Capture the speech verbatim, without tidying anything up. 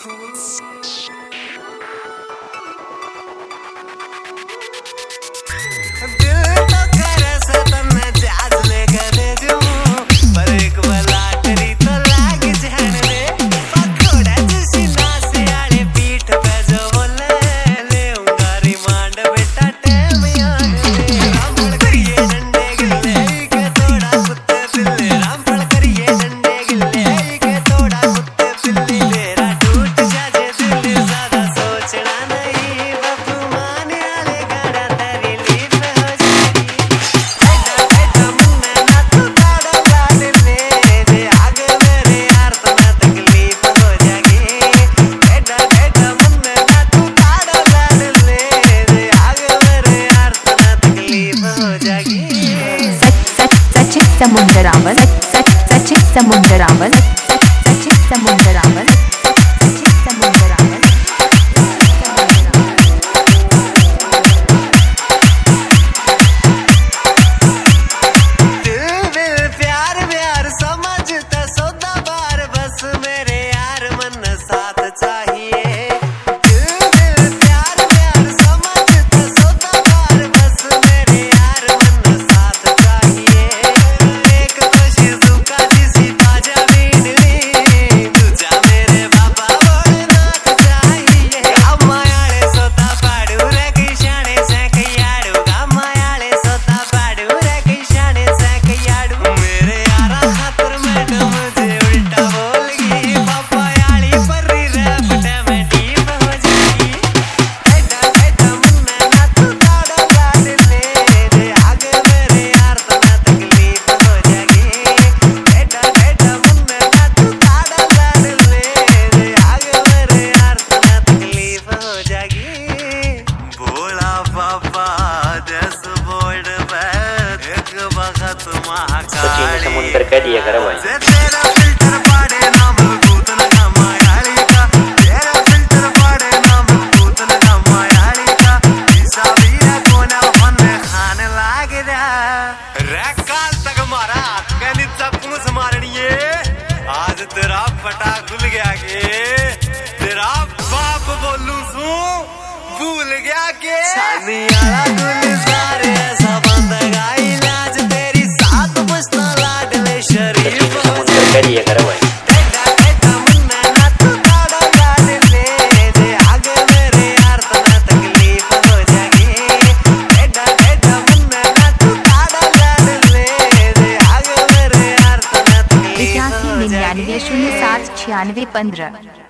समुद्रावन सच सच समुद्रावन सच समुद्रावन सच समुद्रावन दिल में प्यार प्यार समझता सौदा बार बस मेरे यार मन साथ चाहिए। सचिन समुद्र कह दिया करो भाई। तेरा फिल्टर पाड़े ना भूत न गमायाली का, तेरा फिल्टर पाड़े ना भूत न गमायाली का, ईसा वीरा कोना मन खाने लागे जा रे काल तक मारा कहनी चप्पू से मारनी है। आज तेरा पटा खुल गया के तेरा बाप बोलू सू भूल गया के सानी आला गुल सारे ऐसा बंद गाई लाज तेरी साथ बसना लाडले शरीफ समुद्र कह दिया करो भाई। निन्यानवे शून्य सात छियानवे पंद्रह।